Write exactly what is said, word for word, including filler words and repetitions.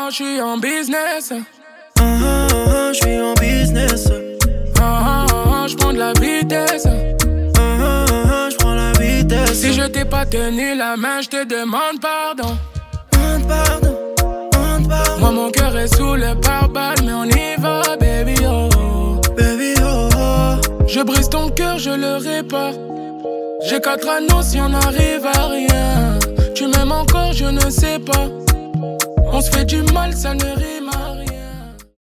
je suis en business. Ah, ah, ah, je suis en business. Ah, ah, ah, je prends de la vitesse. Ah, ah, ah, je prends la vitesse. Si je t'ai pas tenu la main, je te demande pardon. Demande pardon, demande pardon. Moi, mon cœur est sous le pare-balles, mais on y va, baby, oh. Baby, oh, oh. Je brise ton cœur, je le répare. J'ai quatre anneaux si on arrive à rien. Tu m'aimes encore, je ne sais pas. On se fait du mal, ça ne rit.